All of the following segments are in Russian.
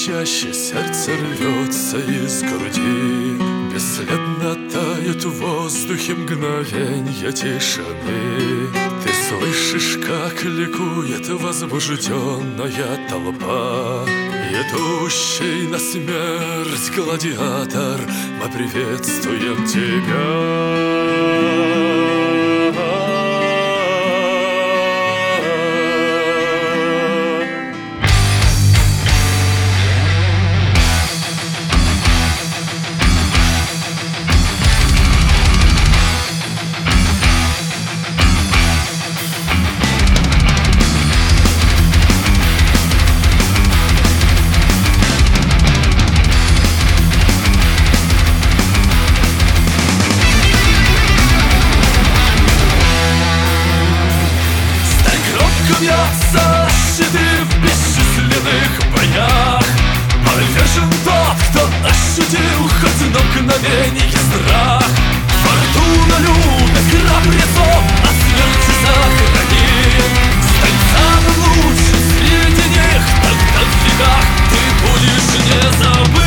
чаще сердце рвется из груди, бесследно тают в воздухе мгновенья тишины. Ты слышишь, как ликует возбужденная толпа, идущий на смерть гладиатор, мы приветствуем тебя. Бьется щиты в бесчисленных боях. Повержен тот, кто ощутил хоть на мгновенье страх. Фортуна любит храбрецов, а смерти сохрани. Стань самым лучшим среди них, тогда в веках ты будешь не забыт.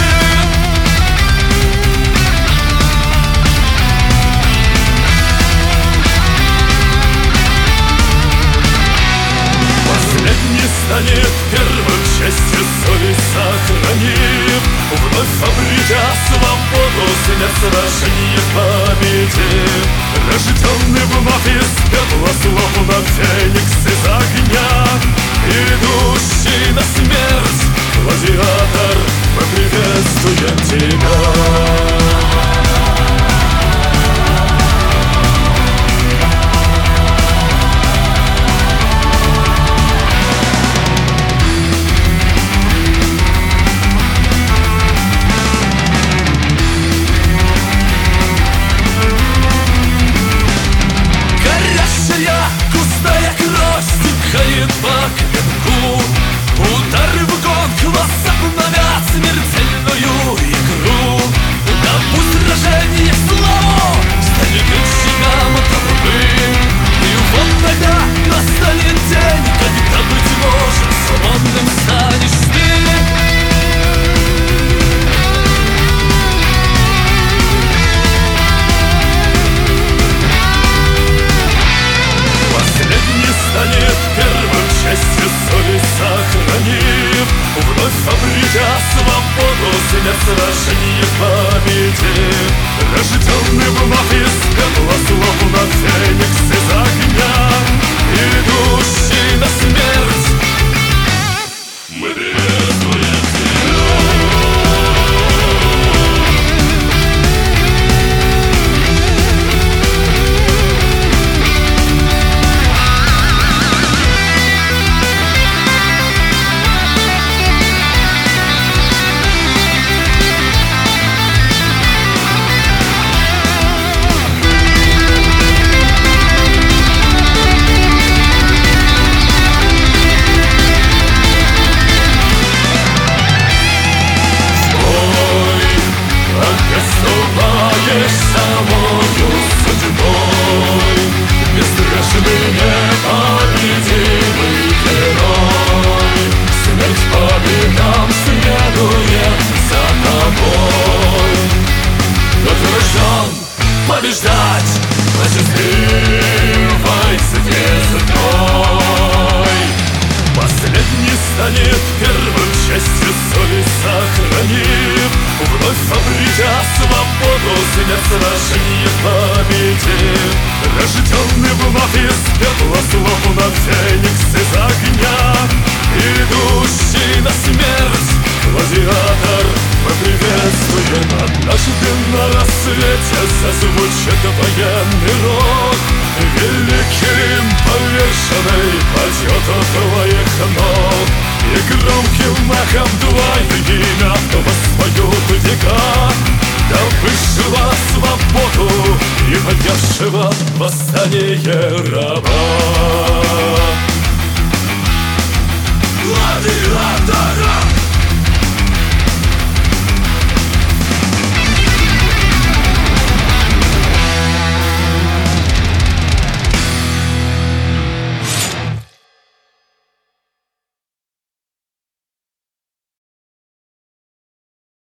Последний станет первым, честью совесть сохранив, вновь обретя свободу, смерть сражение победив. Рожденный вновь из пепла, словно феникс из огня, идущий на смерть гладиатор, мы приветствуем тебя. Густая кровь стекает по клинку. Удары в гонг вас обновят смертельную игру. Да пусть сражение в славу станет щитом толпы. И вот тогда настанет день, когда, быть может, свободным станешь ты. Станет первым, честью совесть сохранив, вновь обретя свободу, смерть сражение победив. Рожденный вновь из пепла, словно феникс из огня, идущий на смерть, мы приветствуем тебя. Самою судьбой, бесстрашный непобедимый герой, смерть по векам следует за тобой. Тот рожден побеждать на счастливой звездой. Последний станет первым, честью совесть сохранив, вновь обретя свободу, смерть сражение победив. Рожденный вновь из пепла, словно феникс из огня, идущий на смерть гладиатор, мы приветствуем. Однажды на рассвете зазвучит военный рог, великий Рим повешенный падет у твоих ног. И громким махом твое имя воспоют века, добывшего свободу и поднявшего восстание раба.